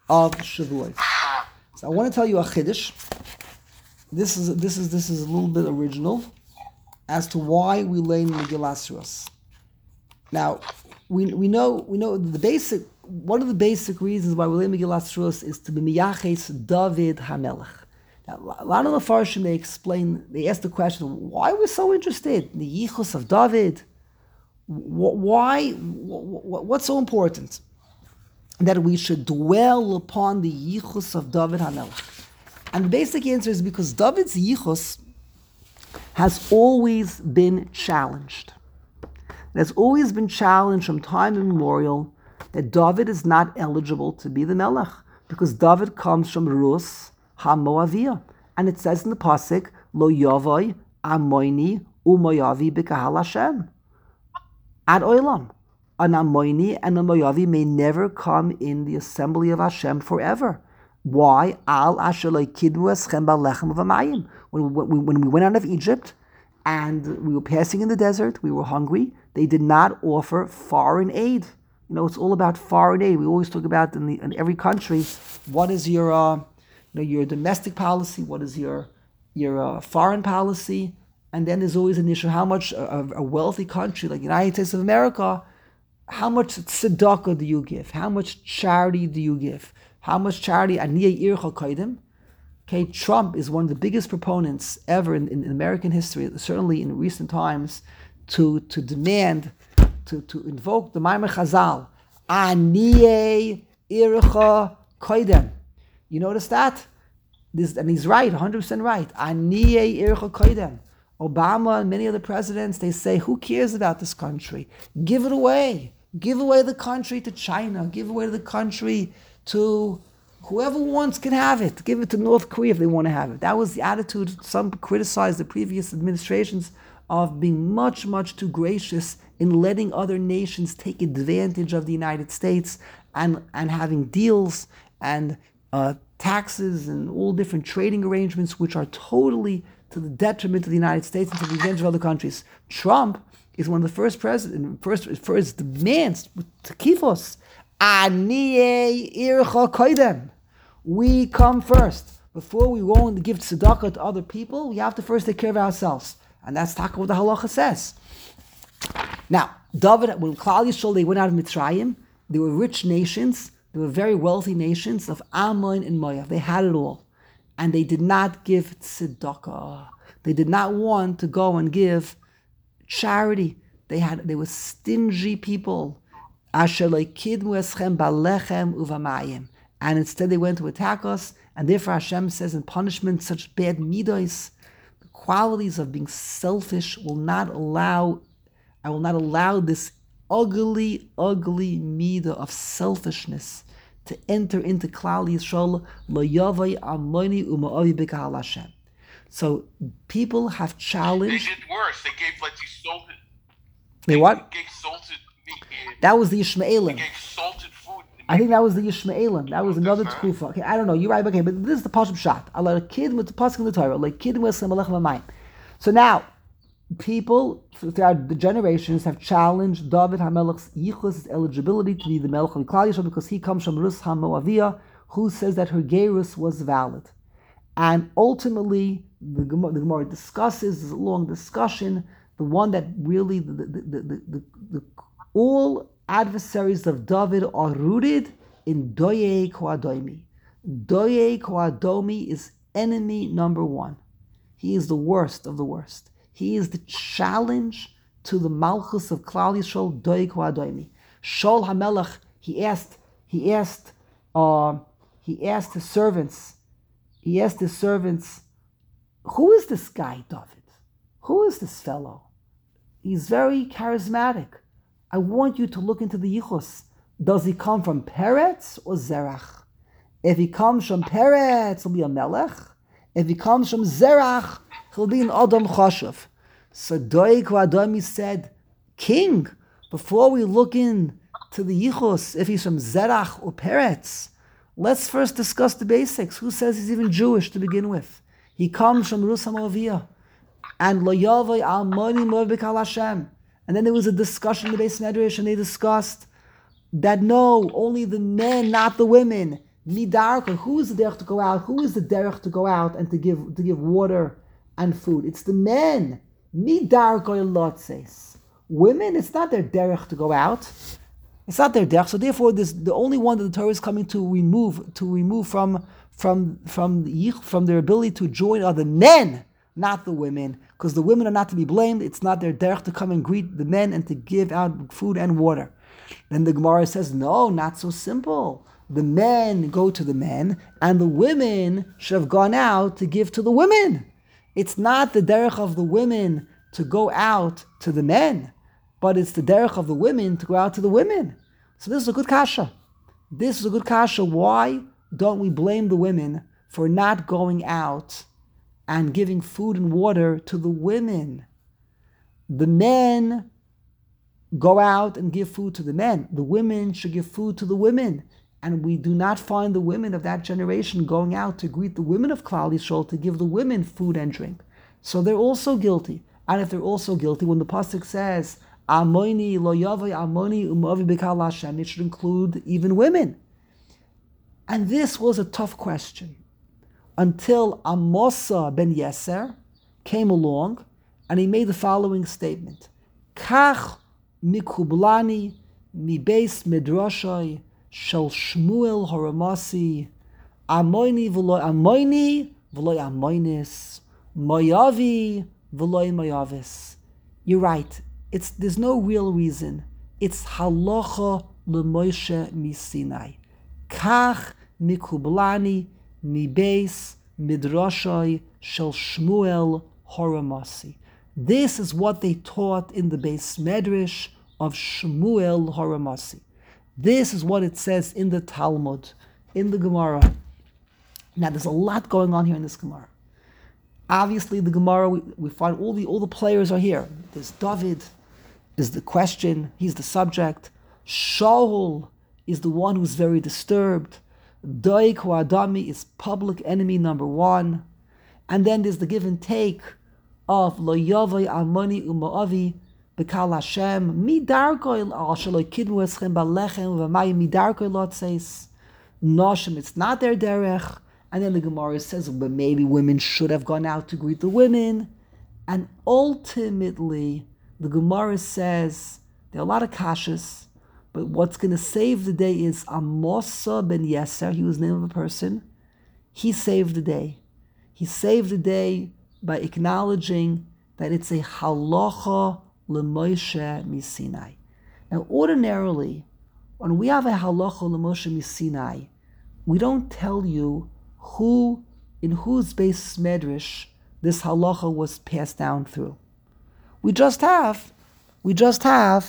of Shavuot. So I want to tell you a chiddush. This is a little bit original as to why we learn Megillas Rus. Now, we know the basic. One of the basic reasons why we learn Megillas Rus is to be miyaches David HaMelech. Now, a lot of the Farshim they ask the question, why we're so interested in the yichus of David? Why? What's so important that we should dwell upon the yichus of David HaMelech? And the basic answer is because David's yichus has always been challenged. It has always been challenged from time immemorial that David is not eligible to be the Melech because David comes from Rus HaMoaviyah. And it says in the Pasuk, Lo Yavai Amoini Umoyavi B'Kahal Hashem. Ad Olam. An Amoini and a Moavi may never come in the assembly of Hashem forever. Why? Al Asher Kidmu Eschem B'Lechem V'Mayim. When we went out of Egypt and we were passing in the desert, we were hungry, they did not offer foreign aid. It's all about foreign aid. We always talk about in every country, what is your domestic policy, what is your foreign policy, and then there's always an issue, how much a wealthy country like the United States of America, how much tzedakah do you give? How much charity do you give? How much charity? Aniyeh ircha kaidim. Okay, Trump is one of the biggest proponents ever in American history, certainly in recent times, to demand, to invoke the Maimar Chazal, Aniyeh ircha kaidim. You notice that? And he's right, 100% right. Aniyeh ircha kaidim. Obama and many other presidents, they say, who cares about this country? Give it away. Give away the country to China. Give away the country to whoever wants can have it. Give it to North Korea if they want to have it. That was the attitude. Some criticized the previous administrations of being much, much too gracious in letting other nations take advantage of the United States and having deals and taxes and all different trading arrangements which are totally to the detriment of the United States and to the advantage of other countries. Trump is one of the first demands to kifos. Aniyeh ircha koidem. We come first. Before we go and give tzedakah to other people, we have to first take care of ourselves. And that's what the halacha says. Now, David, when Klal Yisrael, they went out of Mitzrayim, they were rich nations, they were very wealthy nations of Ammon and Moav. They had it all. And they did not give tzedakah. They did not want to go and give charity. They were stingy people. Asher kidmu eschem balechem uvamayim. And instead they went to attack us. And therefore Hashem says in punishment, such bad midos, the qualities of being selfish I will not allow this ugly midah of selfishness to enter into Klal Yisrael. Lo yavai amoni u'ma'avi b'kahal Hashem. So people have challenged. They did worse. They gave salted. They what? Gave salted meat. That was the Yishmaelim. They gave salted food. I think that was the Yishmaelim. That was another tkufa. Okay, I don't know. You're right. Okay, but this is the pasuk shot. I let a kid with the pasuk in the Torah. Like kid with some malach v'mayim. So now, people throughout the generations have challenged David HaMelech's yichus, eligibility to be the Melech of Klal Yisrael because he comes from Rus HaMoaviyah, who says that her gerus was valid. And ultimately, the Gemara discusses, there's a long discussion, the one that really, all adversaries of David are rooted in Doeg Koadomi. Doeg Koadomi is enemy number one. He is the worst of the worst. He is the challenge to the Malchus of Klal Yisrael, Doeg Koadomi. Shaul HaMelech, he asked his servants, who is this guy, David? Who is this fellow? He's very charismatic. I want you to look into the yichus. Does he come from Peretz or Zerach? If he comes from Peretz, he'll be a melech. If he comes from Zerach, he'll be an Adam Chashav. So Doeg Koadomi said, King, before we look in to the yichus, if he's from Zerach or Peretz, let's first discuss the basics. Who says he's even Jewish to begin with? He comes from Rus HaMoaviyah. And Lo Yavai Almoni Moav B'Kahal Hashem. And then there was a discussion in the Beis Medrash, and they discussed that no, only the men, not the women, Midarka, who is the derech to go out? Who is the derech to go out and to give water and food? It's the men. Midarka lotzes. Women, it's not their derech to go out. It's not their derech. So therefore, the only one that the Torah is coming to remove from their ability to join are the men, not the women, because the women are not to be blamed. It's not their derech to come and greet the men and to give out food and water. Then the Gemara says, no, not so simple. The men go to the men, and the women should have gone out to give to the women. It's not the derech of the women to go out to the men, but it's the derech of the women to go out to the women. So this is a good kasha. This is a good kasha. Why don't we blame the women for not going out and giving food and water to the women? The men go out and give food to the men. The women should give food to the women. And we do not find the women of that generation going out to greet the women of Klal Yisrael, to give the women food and drink. So they're also guilty. And if they're also guilty, when the pasuk says, Amoni lo yavai amoni umavi b'kal Hashem, it should include even women. And this was a tough question until Amosa ben Yeser came along and he made the following statement. Kach mikublani mi beis midrashai shel Shmuel Horamasi amoini v'loy amoinis mayavi v'loy mayavis. You're right. There's no real reason. It's halacha l'Moshe misinai. Kach mikublani mi beis midrashai shel Shmuel Horamasi. This is what they taught in the Beis Medrash of Shmuel Horamasi. This is what it says in the Talmud, in the Gemara. Now, there's a lot going on here in this Gemara. Obviously, the Gemara, we find all the players are here. There's David, is the question, he's the subject. Shaul is the one who's very disturbed. Doeg Adami is public enemy number one. And then there's the give and take of Lo Yavai Amoni Uma'avi B'Kal Hashem Midarkoi Al Shaloi Kidmu Eschem Balechem V'Mayim Midarkoi Lotzeis Noshim, it's not their derech. And then the Gemara says, but maybe women should have gone out to greet the women. And ultimately, the Gemara says, there are a lot of kashas, but what's going to save the day is Amosa ben Yeser, he was the name of a person. He saved the day. He saved the day by acknowledging that it's a halacha l'Moshe misinai. Now, ordinarily, when we have a halacha l'Moshe misinai, we don't tell you in whose Beis Medrash this halacha was passed down through. We just have halacha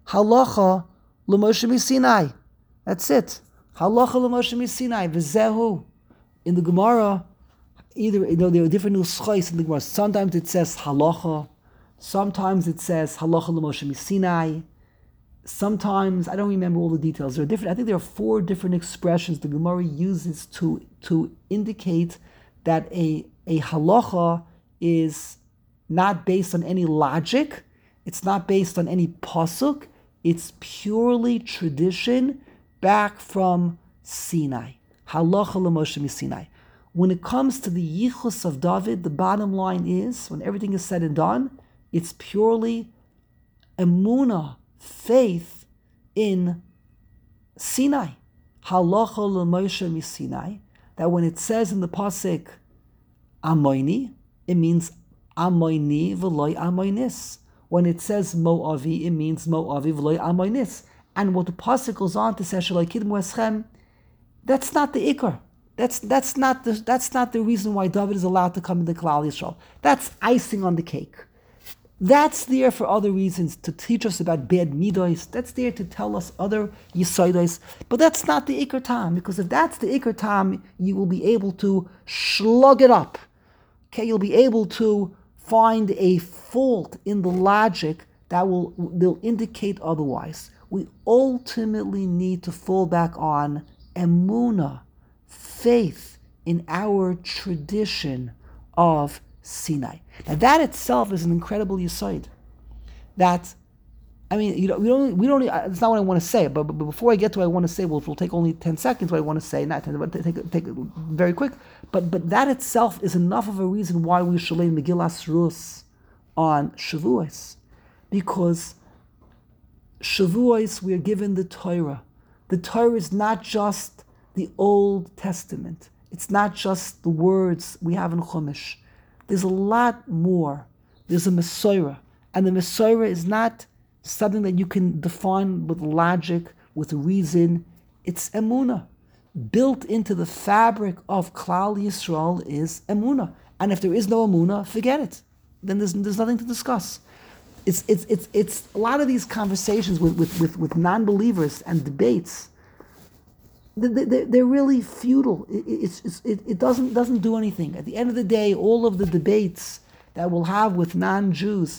l'Moshe misinai. That's it. Halacha l'Moshe misinai. V'zehu. In the Gemara, there are different nuschos in the Gemara. Sometimes it says halacha. Sometimes it says halacha l'Moshe misinai. Sometimes, I don't remember all the details. There are different. I think there are 4 different expressions the Gemara uses to indicate that a halacha is not based on any logic. It's not based on any pasuk. It's purely tradition back from Sinai. Halacha l'Moshe misinai. When it comes to the yichus of David, the bottom line is, when everything is said and done, it's purely emunah, faith in Sinai. Halacha l'Moshe misinai. That when it says in the pasuk Amoini, it means Amoini v'loy Amoinis. When it says Mo'avi, it means Mo'avi v'loy Amoinis. And what the pasuk goes on to say, Shaloi Kidmu Eschem, that's not the ikar. That's not the reason why David is allowed to come into Klal Yisrael. That's icing on the cake. That's there for other reasons, to teach us about bad midos. That's there to tell us other yisodos. But that's not the ikar tam, because if that's the ikar tam, you will be able to slug it up. Okay, you'll be able to find a fault in the logic that will indicate otherwise. We ultimately need to fall back on emunah, faith in our tradition of Sinai. Now that itself is an incredible yesod. That I mean, we don't. It's not what I want to say. But before I get to what I want to say, will take only 10 seconds. What I want to say, not 10, but take it very quick. But that itself is enough of a reason why we should lay Megillas Rus on Shavuos, because Shavuos we are given the Torah. The Torah is not just the Old Testament. It's not just the words we have in Chumash. There's a lot more. There's a Messiah, and the Messiah is not something that you can define with logic, with reason. It's emunah. Built into the fabric of Klal Yisrael is emunah. And if there is no emunah, forget it. Then there's nothing to discuss. It's a lot of these conversations with non-believers and debates. They're really futile. It doesn't do anything. At the end of the day, all of the debates that we'll have with non-Jews,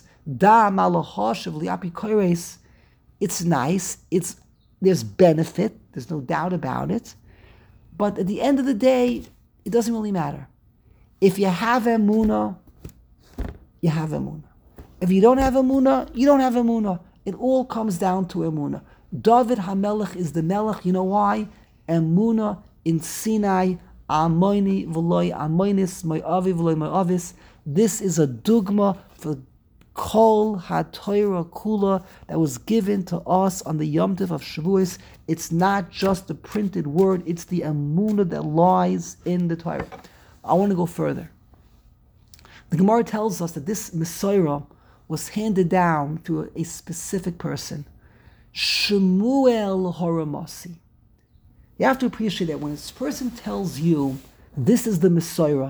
it's nice. There's benefit. There's no doubt about it. But at the end of the day, it doesn't really matter. If you have emunah, you have emunah. If you don't have emunah, you don't have emunah. It all comes down to emunah. David HaMelech is the melech. You know why? Emunah in Sinai. Amoini v'loi amoinis, mo'avi v'loi mo'avis. This is a dugma for Kol HaTorah Kula that was given to us on the Yom Tov of Shavuos. It's not just the printed word, it's the emunah that lies in the Torah. I want to go further. The Gemara tells us that this Messiah was handed down to a specific person, Shemuel Horamasi. You have to appreciate that when this person tells you, this is the Messiah,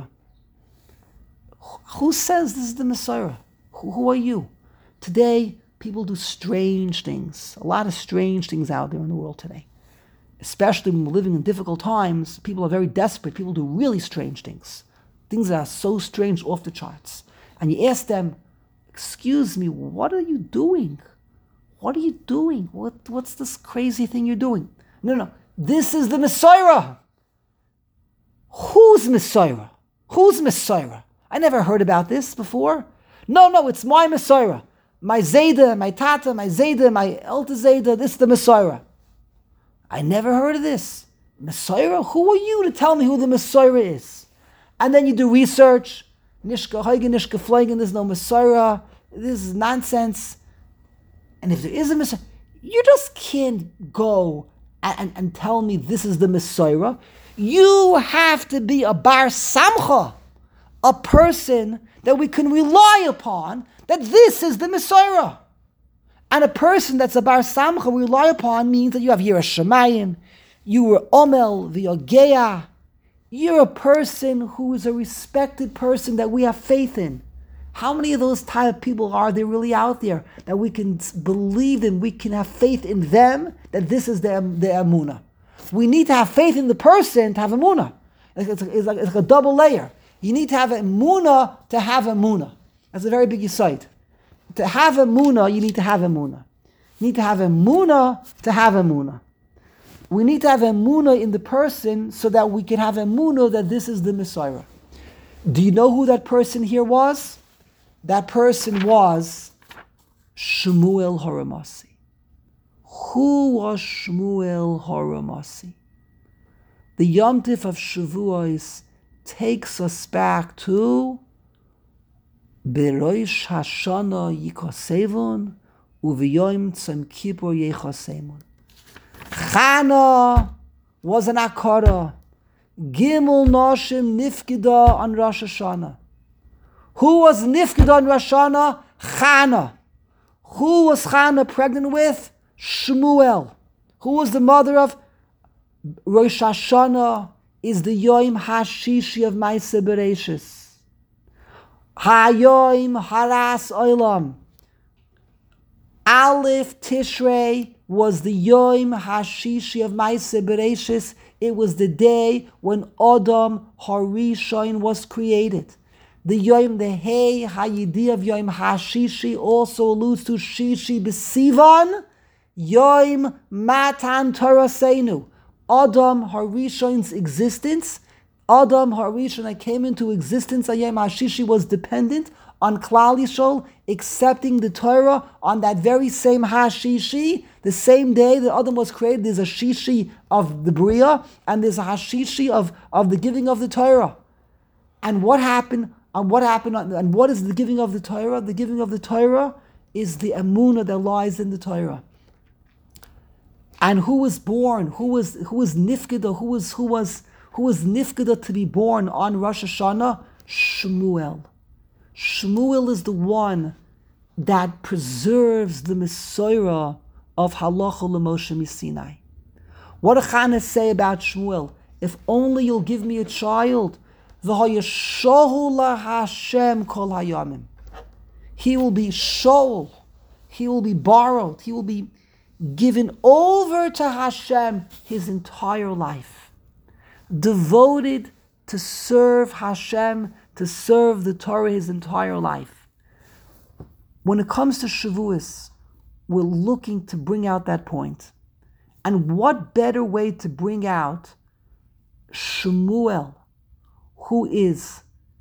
who says this is the Messiah? Who are you? Today, people do strange things. A lot of strange things out there in the world today. Especially when we're living in difficult times, people are very desperate. People do really strange things. Things that are so strange, off the charts. And you ask them, excuse me, what are you doing? What are you doing? What's this crazy thing you're doing? No. This is the Messiah. Who's Messiah? Who's Messiah? I never heard about this before. No, it's my Messiah. My Zayda, my Tata, my Zayda, my Elta Zayda, this is the Messiah. I never heard of this. Messiah? Who are you to tell me who the Messiah is? And then you do research. Nishka Huygen, Nishka Fleigen, there's no Messiah. This is nonsense. And if there is a Messiah, you just can't go and tell me this is the Messiah. You have to be a Bar Samcha, a person that we can rely upon, that this is the Messiah. And a person that's a Bar Samcha we rely upon means that you have Yireh Shamayim, you were Omel v'Yogea, you're a person who is a respected person that we have faith in. How many of those type of people are there really out there that we can believe in, we can have faith in them, that this is the emunah? We need to have faith in the person to have emunah. It's like a double layer. You need to have emunah to have emunah. That's a very big yesod. To have emunah, you need to have emunah. You need to have emunah to have emunah. We need to have emunah in the person so that we can have emunah that this is the Messiah. Do you know who that person here was? That person was Shemuel Horamasi. Who was Shemuel Horamasi? The Yom Tif of Shavuos takes us back to Berosh Hashana Yikosevon Uviyoim Tzom Kippur Yechosemun. Chana was an Akara. Gimel Noshim Nifkida on Rosh Hashanah. Who was Nifkida on Rosh Hashanah? Chana. Who was Chana pregnant with? Shmuel. Who was the mother of Rosh Hashanah? Is the Yom HaShishi of Maaseh Bereishis. HaYom Haras Olam. Aleph Tishrei was the Yom HaShishi of Maaseh Bereishis. It was the day when Adam Harishon was created. The Yom, the Hey Hayidi of Yom HaShishi also alludes to Shishi B'Sivan, Yom Matan Toraseinu. Adam Harishon's existence, Adam Harishon that came into existence on Yom HaShishi was dependent on Klal Yisrael accepting the Torah on that very same Hashishi, the same day that Adam was created. There's a Shishi of the Bria, and there's a Hashishi of the giving of the Torah. And what happened? And what is the giving of the Torah? The giving of the Torah is the emunah that lies in the Torah. And who was born? Who was nifkeda? Who was nifkeda to be born on Rosh Hashanah? Shmuel. Shmuel is the one that preserves the Mesorah of Halacha l'Moshe Misinai. What did Chana say about Shmuel? If only you'll give me a child, v'hayashohu la Hashem kol hayamim. He will be shoel. He will be borrowed. He will be given over to Hashem his entire life, devoted to serve Hashem, to serve the Torah his entire life. When it comes to Shavuos, we're looking to bring out that point. And what better way to bring out Shmuel, who is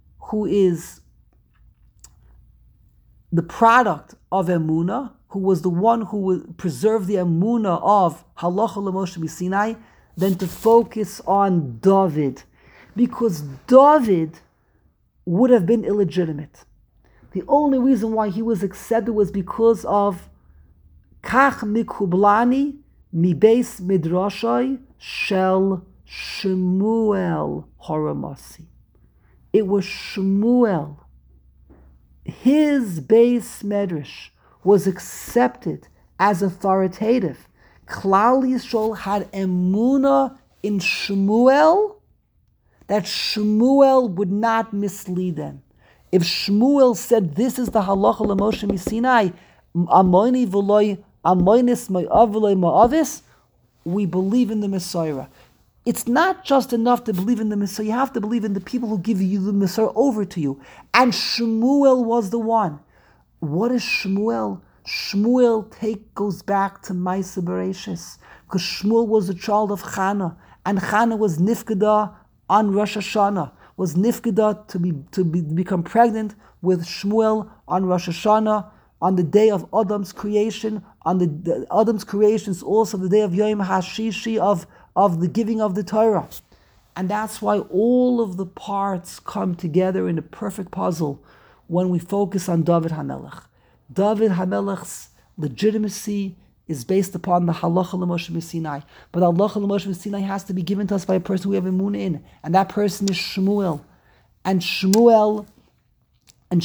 the product of Emunah, who was the one who would preserve the Emunah of Halacha l'Moshe Misinai, than to focus on David. Because David would have been illegitimate. The only reason why he was accepted was because of Kach Mikublani Mibeis Midrashai Shel Shmuel Horamasi. It was Shmuel. His base medrash was accepted as authoritative. Klal Yisrael had emunah in Shmuel, that Shmuel would not mislead them. If Shmuel said, this is the halacha l'Moshe Misinai, amoini v'loi amoinis ma'av v'loi ma'avis, we believe in the Messiah. It's not just enough to believe in the Messiah. You have to believe in the people who give you the Messiah over to you. And Shmuel was the one. What is Shmuel? Shmuel goes back to Maaseh Bereishis, because Shmuel was a child of Chana, and Chana was nifkeda on Rosh Hashanah, was nifkeda to become pregnant with Shmuel on Rosh Hashanah, on the day of Adam's creation. On the Adam's creation is also the day of Yom HaShishi of the giving of the Torah. And that's why all of the parts come together in a perfect puzzle when we focus on David HaMelech. David HaMelech's legitimacy is based upon the Halacha l'Moshe Misinai. But the Halacha l'Moshe Misinai has to be given to us by a person we have emunah in. And that person is Shmuel. And Shmuel and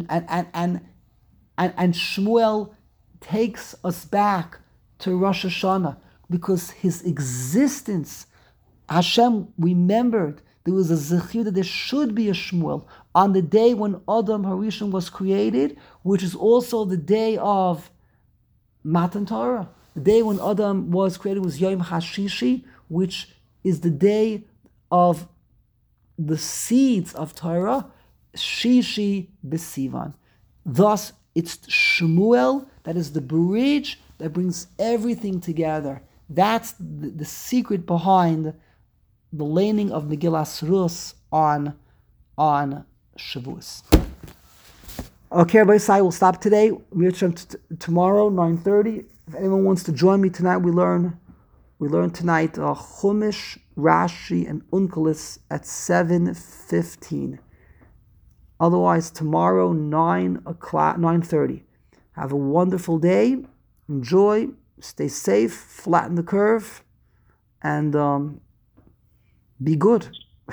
Shmuel takes us back to Rosh Hashanah, because his existence, Hashem remembered there was a zechir that there should be a Shmuel on the day when Adam Harishon was created, which is also the day of Matan Torah. The day when Adam was created was Yom HaShishi, which is the day of the seeds of Torah, Shishi B'Sivan. Thus, it's Shmuel that is the bridge that brings everything together. That's the secret behind the laning of Megillas Rus on Shavuos. Okay, everybody, we'll stop today. We'll return tomorrow, 9:30. If anyone wants to join me tonight, we learn tonight Chumash, Rashi, and Unkelis at 7:15. Otherwise, tomorrow, 9:30. Have a wonderful day. Enjoy. Stay safe. Flatten the curve. And be good.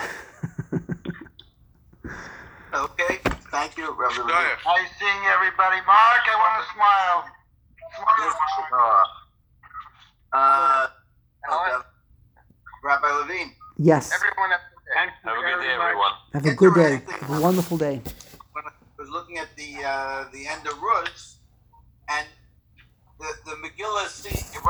Okay. Thank you, Reverend. Nice seeing everybody. Mark, I want to smile. Rabbi Levine. Yes. Everyone Have a good day, everyone. Have a good day. Have a wonderful day. When I was looking at the end of Ruz, and the Megillah